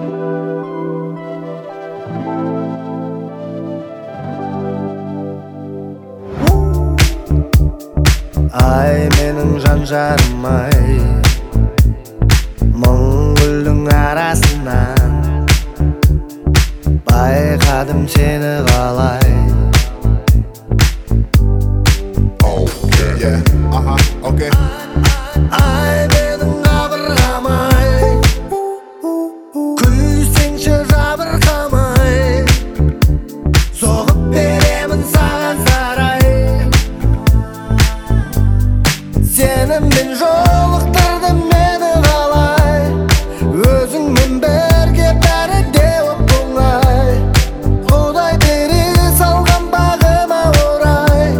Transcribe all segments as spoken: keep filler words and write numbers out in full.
Ай, менің жан жарым ай, мың гүлдің арасынан байқадым сені қалай. Ай, менің абырғамай, күлсеңші жабырқамай, соғып беремін саған сарай. Сеніммен жолықтырдым мені қалай, өзіңмен бірге бәрі де оп-оңай. Құдай бере салған бағыма орай.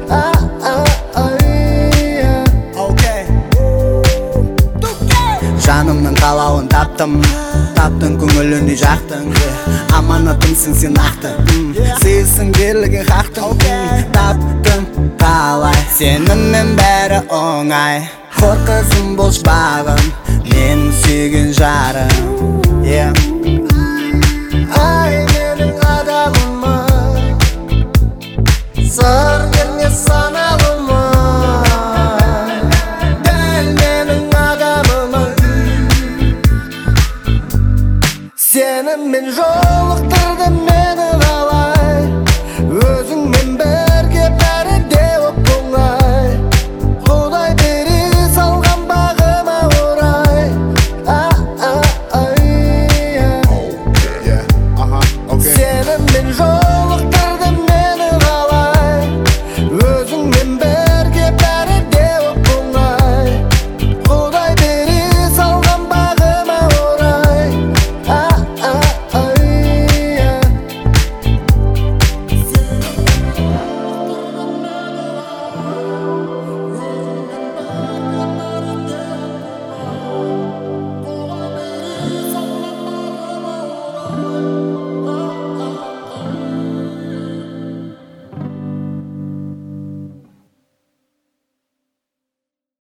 Жанымның қалауын таптым, таптың көңіліне жақтың. Аманатымсың сен ақты, сезсің берлігін қақтың. Таптым қалай, сеніммен бәрі оңай. Қорқызым бол шпағым, мен сүйген жарым. Ай, менің адамым ай, сыр берме саналым ай, дәл менің адамым ай. Сеніммен жолықтым